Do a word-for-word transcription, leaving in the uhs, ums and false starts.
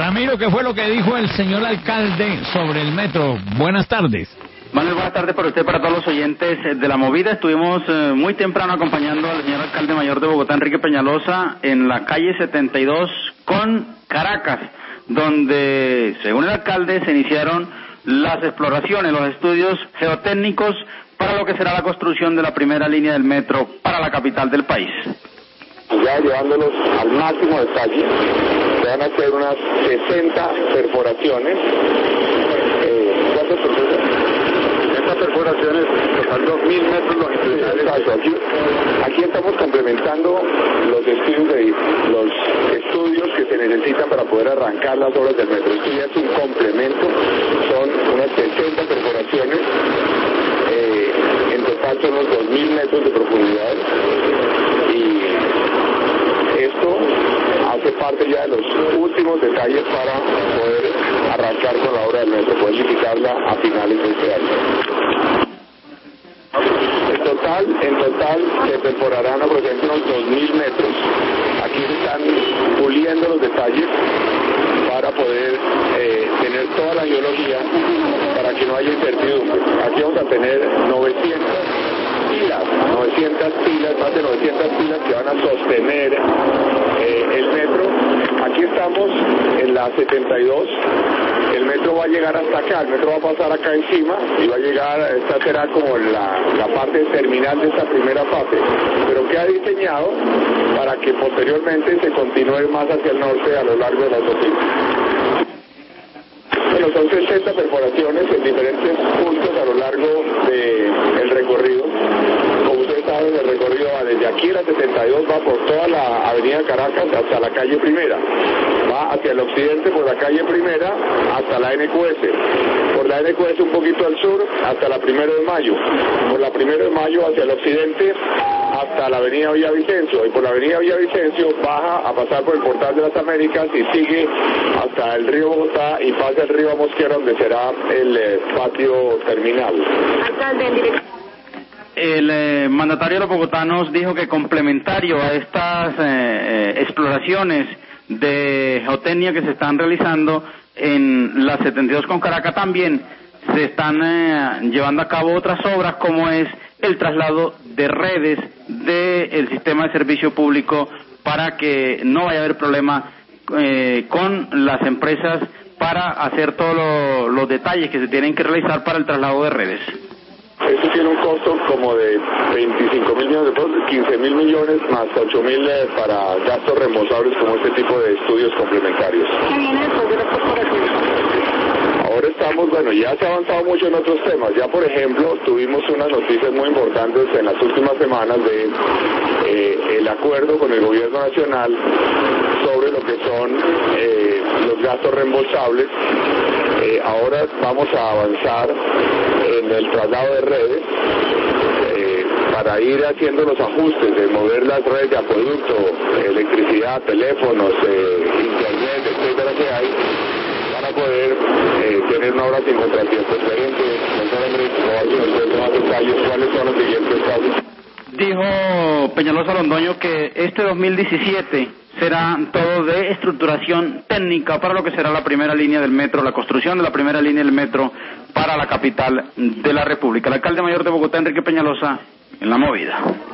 Ramiro, ¿qué fue lo que dijo el señor alcalde sobre el metro? Buenas tardes. Manuel, buenas tardes para usted, para todos los oyentes de La Movida. Estuvimos eh, muy temprano acompañando al señor alcalde mayor de Bogotá, Enrique Peñalosa, en la calle setenta y dos con Caracas, donde, según el alcalde, se iniciaron las exploraciones, los estudios geotécnicos para lo que será la construcción de la primera línea del metro para la capital del país. Ya llevándolos al máximo detalle, se van a hacer unas sesenta perforaciones. Eh, ¿Cuántas perforaciones? Estas perforaciones, total dos mil metros longitudinales. Exacto, aquí, aquí estamos complementando los estudios, de, los estudios que se necesitan para poder arrancar las obras del metro. Esto ya es un complemento, son unas sesenta perforaciones, eh, en total son unos dos mil metros de profundidad, y esto hace parte ya de los últimos detalles para poder arrancar con la obra del metro, poder licitarla a finales de este año. En total, en total se perforarán aproximadamente unos dos mil metros. Aquí se están puliendo los detalles para poder eh, tener toda la geología, para que no haya incertidumbre. Aquí vamos a tener novecientas pilas, novecientas pilas, más de novecientas pilas que van a sostener eh, el metro. Aquí estamos en la setenta y dos, el metro va a llegar hasta acá, el metro va a pasar acá encima y va a llegar, esta será como la, la parte terminal de esta primera fase, pero que ha diseñado para que posteriormente se continúe más hacia el norte a lo largo de la autopista. Bueno, son sesenta perforaciones en diferentes puntos a lo largo del recorrido. Como ustedes saben, el recorrido va desde aquí, la setenta y dos, va por toda la avenida Caracas hasta la calle Primera. Va hacia el occidente por la calle Primera hasta la N Q S. Por la N Q S un poquito al sur hasta la Primero de Mayo. Por la Primero de Mayo hacia el occidente hasta la avenida Villavicencio. Y por la avenida Villavicencio baja a pasar por el Portal de las Américas y sigue hasta el río Bogotá y pasa el río Mosquera, donde será el eh, patio terminal. Alcalde, en dirección. El eh, mandatario de los bogotanos dijo que complementario a estas eh, eh, exploraciones de geotecnia que se están realizando en la setenta y dos con Caracas, también se están eh, llevando a cabo otras obras, como es el traslado de redes del sistema de servicio público, para que no vaya a haber problema eh, con las empresas para hacer todos lo, los detalles que se tienen que realizar para el traslado de redes. Esto tiene un costo como de veinticinco mil millones de pesos, quince mil millones más ocho mil eh, para gastos reembolsables, como este tipo de estudios complementarios. ¿Qué viene después de las corporaciones? Ahora estamos, bueno, ya se ha avanzado mucho en otros temas. Ya, por ejemplo, tuvimos unas noticias muy importantes en las últimas semanas de eh, el acuerdo con el gobierno nacional sobre lo que son eh, los gastos reembolsables. Eh, ahora vamos a avanzar en el traslado de redes eh, para ir haciendo los ajustes de mover las redes de acueducto, electricidad, teléfonos, eh, internet, etcétera, que hay, para poder eh, tener una obra sin contratiempo. Excelente, doctor Andrés, no más detalles, ¿cuáles son los siguientes pasos? Dijo Peñalosa Londoño que este dos mil diecisiete será todo de estructuración técnica para lo que será la primera línea del metro, la construcción de la primera línea del metro para la capital de la República. El alcalde mayor de Bogotá, Enrique Peñalosa, en La Movida.